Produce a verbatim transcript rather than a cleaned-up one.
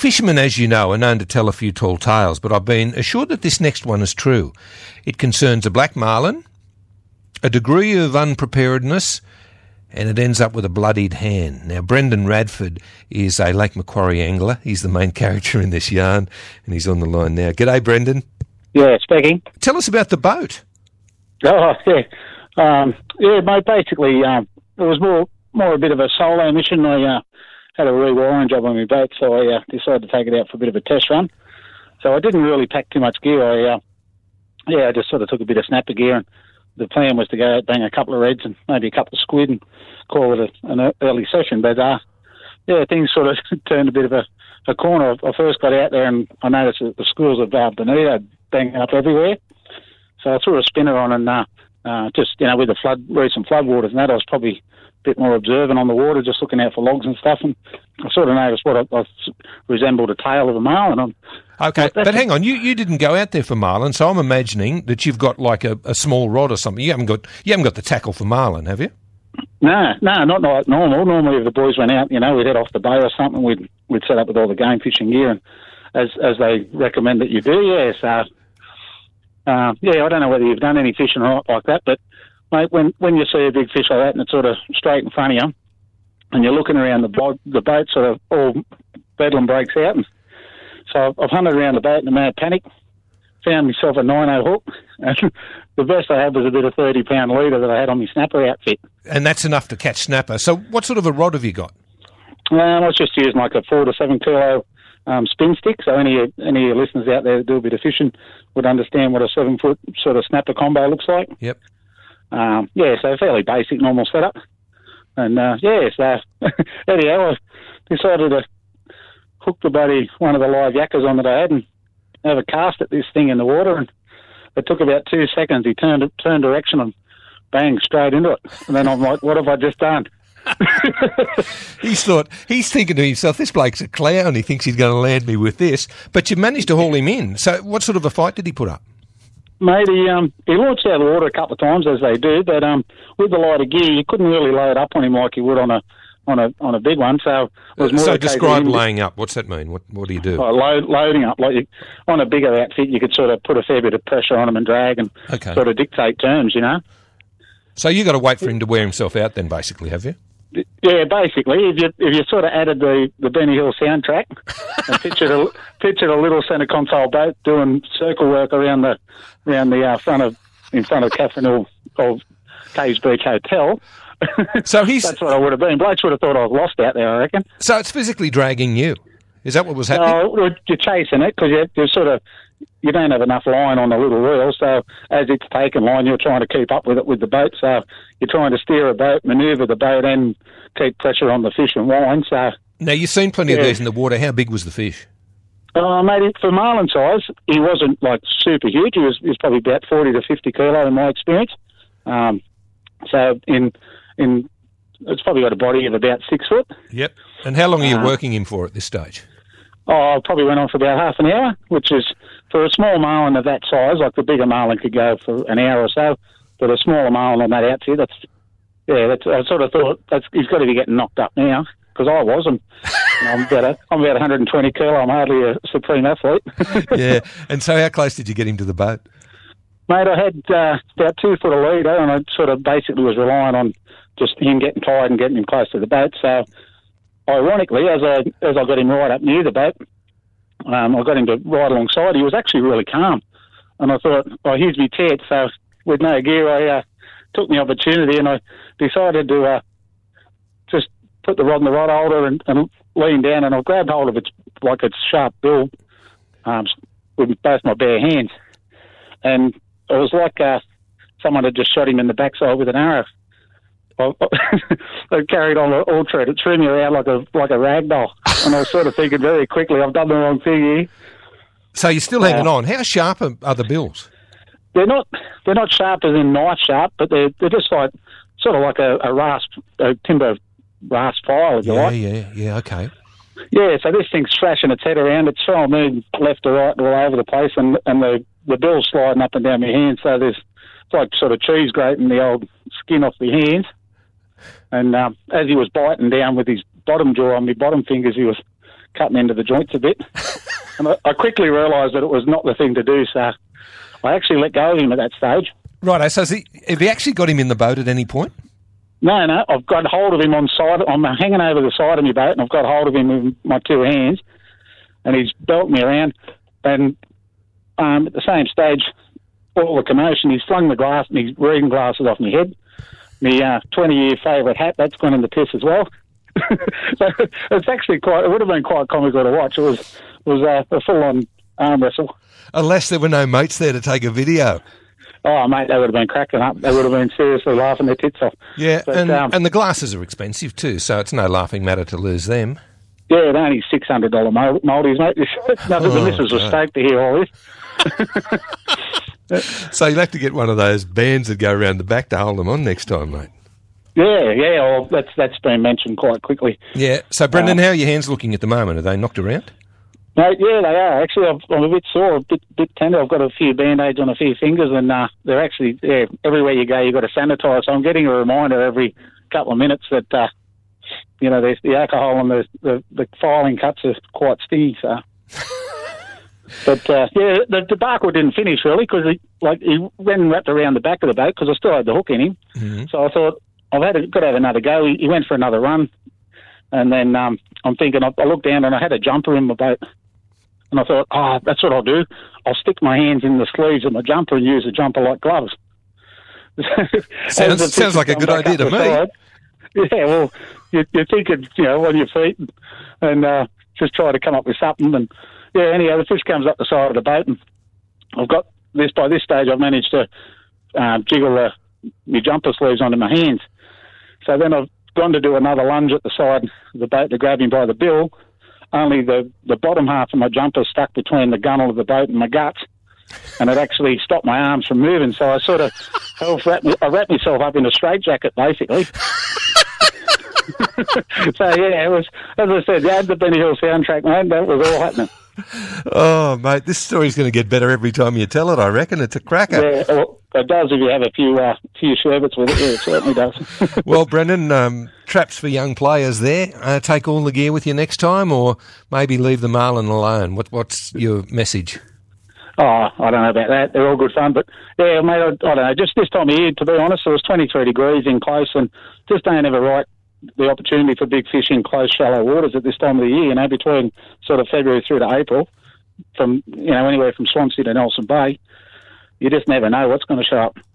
fishermen, as you know, are known to tell a few tall tales, but I've been assured that this next one is true. It concerns a black marlin, a degree of unpreparedness, and it ends up with a bloodied hand. Now, Brendan Radford is a Lake Macquarie angler. He's the main character in this yarn, and he's on the line now. G'day, Brendan. Yeah, speaking. Tell us about the boat. Oh, yeah. Um, yeah, mate, basically, um, it was more more a bit of a solo mission. I uh, had a rewiring job on my boat, so I uh, decided to take it out for a bit of a test run. So I didn't really pack too much gear. I, uh, yeah, I just sort of took a bit of snapper gear, and the plan was to go out, bang a couple of reds and maybe a couple of squid and call it a, an early session. But, uh, yeah, things sort of turned a bit of a, a corner. I first got out there and I noticed that the schools of uh, bonito banging up everywhere. So I threw a spinner on and uh, uh, just, you know, with the flood, recent floodwaters and that, I was probably a bit more observant on the water, just looking out for logs and stuff. And I sort of noticed what I, I resembled a tail of a marlin. And okay, but hang on, you, you didn't go out there for marlin, so I'm imagining that you've got like a, a small rod or something. You haven't got you haven't got the tackle for marlin, have you? No, no, not like normal. Normally, if the boys went out, you know, we'd head off the bay or something. We'd we'd set up with all the game fishing gear, and as as they recommend that you do. Yeah, so uh, yeah, I don't know whether you've done any fishing or not like that, but mate, when when you see a big fish like that and it's sort of straight in front of you, and you're looking around the boat, the boat sort of all bedlam breaks out, and so I've, I've hunted around the boat in a mad panic. Found myself a nine oh hook, and the best I had was a bit of thirty pound leader that I had on my snapper outfit. And that's enough to catch snapper. So what sort of a rod have you got? Um, I was just using like a four to seven kilo um, spin stick, so any any of your listeners out there that do a bit of fishing would understand what a seven foot sort of snapper combo looks like. Yep. Um, yeah, so fairly basic, normal setup. And uh, yeah, so anyhow, I decided to hook the buddy, one of the live yakkers on that I had, and have a cast at this thing in the water, and it took about two seconds. He turned turned direction and bang, straight into it. And then I'm like, what have I just done? he's thought, he's thinking to himself, this bloke's a clown. He thinks he's going to land me with this. But you managed to haul him in. So what sort of a fight did he put up? Mate, he, um, he launched out of the water a couple of times, as they do, but um, with the lighter gear, you couldn't really load up on him like you would on a on a on a big one. So it was more so describe laying up. What's that mean? What what do you do? Oh, load, loading up. Like you, on a bigger outfit, you could sort of put a fair bit of pressure on him and drag and okay. sort of dictate terms, you know. So you got to wait for him to wear himself out then, basically, have you? Yeah, basically. If you if you sort of added the, the Benny Hill soundtrack and pictured a pictured a little centre console boat doing circle work around the around the uh, front of in front of Catherine Hill of Caves Beach Hotel. So he's that's what I would have been. Blokes would have thought I was lost out there, I reckon. So it's physically dragging you. Is that what was happening? No, you're chasing it because you, you're sort of you don't have enough line on the little reel. So as it's taken line, you're trying to keep up with it with the boat. So you're trying to steer a boat, manoeuvre the boat, and keep pressure on the fish and line. So now you've seen plenty yeah. of these in the water. How big was the fish? Uh, mate, for marlin size, he wasn't like super huge. He was, he was probably about forty to fifty kilo in my experience. Um, so in in it's probably got a body of about six foot. Yep. And how long are you uh, working him for at this stage? Oh, I probably went on for about half an hour, which is for a small marlin of that size. Like the bigger marlin could go for an hour or so, but a smaller marlin on that outfit, that's yeah. That's I sort of thought that's he's got to be getting knocked up now because I was. I'm, you know, I'm about a, I'm about one hundred twenty kilo. I'm hardly a supreme athlete. Yeah. And so, how close did you get him to the boat? Mate, I had uh, about two foot of leader, and I sort of basically was relying on just him getting tired and getting him close to the boat. So, ironically, as I as I got him right up near the boat, um, I got him to ride alongside. He was actually really calm, and I thought, oh, here's me tet. So, with no gear, I uh, took the opportunity, and I decided to uh, just put the rod in the rod holder and, and lean down, and I grabbed hold of its like its sharp bill um, with both my bare hands, and it was like uh, someone had just shot him in the backside with an arrow. I, I carried on all thread. It threw me around like a like a rag doll, and I was sort of thinking very quickly, I've done the wrong thing here. So you're still hanging uh, on. How sharp are, are the bills? They're not they're not sharp as in knife sharp, but they're they're just like sort of like a, a rasp, a timber rasp file, if you yeah, like. Yeah, yeah, yeah. Okay. Yeah, so this thing's thrashing its head around. It's throwing me left to right and all over the place, and and the the bill's sliding up and down my hands. So there's it's like sort of cheese grating the old skin off my hands. And um, as he was biting down with his bottom jaw on my bottom fingers, he was cutting into the joints a bit. And I, I quickly realised that it was not the thing to do, so I actually let go of him at that stage. Right, so has he, have you actually got him in the boat at any point? No, no, I've got hold of him on side. I'm hanging over the side of my boat, and I've got hold of him with my two hands, and he's belting me around. And um, at the same stage, all the commotion, he's flung the glass, and his reading glasses off my head. My uh, twenty-year favourite hat, that's gone in the piss as well. So it's actually quite, it would have been quite comical to watch. It was, it was uh, a full-on arm wrestle. Unless there were no mates there to take a video. Oh, mate, they would have been cracking up. They would have been seriously laughing their tits off. Yeah, but, and, um, and the glasses are expensive too, so it's no laughing matter to lose them. Yeah, they're only six hundred dollars mouldies, mate. No, the Oh, missus was God. stoked to hear all this. So you'll have to get one of those bands that go around the back to hold them on next time, mate. Yeah, yeah, well, that's that's been mentioned quite quickly. Yeah, so Brendan, how are your hands looking at the moment? Are they knocked around? Mate, yeah, they are. Actually, I've, I'm a bit sore, a bit, bit tender. I've got a few Band-Aids on a few fingers, and uh, they're actually, yeah, everywhere you go, you've got to sanitise. So I'm getting a reminder every couple of minutes that, uh, you know, the, the alcohol and the, the, the filing cuts are quite stingy, so... But, uh, yeah, the debacle didn't finish, really, because he, like, he went and wrapped around the back of the boat, because I still had the hook in him. Mm-hmm. So I thought, I've had a, got to have another go. He, he went for another run, and then um, I'm thinking, I, I looked down and I had a jumper in my boat. And I thought, oh, that's what I'll do. I'll stick my hands in the sleeves of my jumper and use the jumper like gloves. Sounds, sounds like a good idea to me. Side, yeah, well, you, you think it's, you know, on your feet and, and uh, just try to come up with something. And, yeah, anyhow, the fish comes up the side of the boat, and I've got this, by this stage, I've managed to uh, jiggle the, my jumper sleeves onto my hands. So then I've gone to do another lunge at the side of the boat to grab him by the bill. Only the, the bottom half of my jumper stuck between the gunnel of the boat and my guts, and it actually stopped my arms from moving. So I sort of half wrapped me, I wrapped myself up in a straitjacket, basically. So, yeah, it was, as I said, you had the Benny Hill soundtrack, man. That was all happening. Oh, mate, this story's going to get better every time you tell it, I reckon. It's a cracker. Yeah, well, it does if you have a few uh, few sherbets with it. Yeah, it certainly does. Well, Brendan, um, traps for young players there. Uh, take all the gear with you next time, or maybe leave the marlin alone. What, what's your message? Oh, I don't know about that. They're all good fun. But, yeah, mate, I, I don't know. Just this time of year, to be honest, it was twenty-three degrees in close, and just don't have a right the opportunity for big fish in close, shallow waters at this time of the year, you know, between sort of February through to April, from, you know, anywhere from Swansea to Nelson Bay. You just never know what's going to show up.